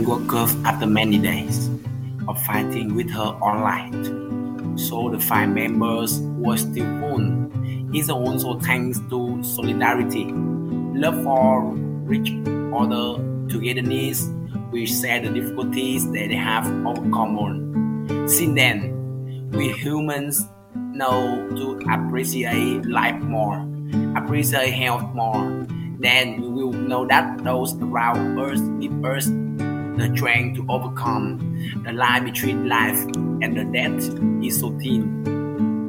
woman woke up after many days of fighting with her own light. So the five members were still one. It's also thanks to solidarity, love for each other, togetherness, we share the difficulties that they have overcome. Since then, we humans know to appreciate life more, appreciate health more. Then we will know that those around us give us the strength to overcome. The line between life and the death is so thin.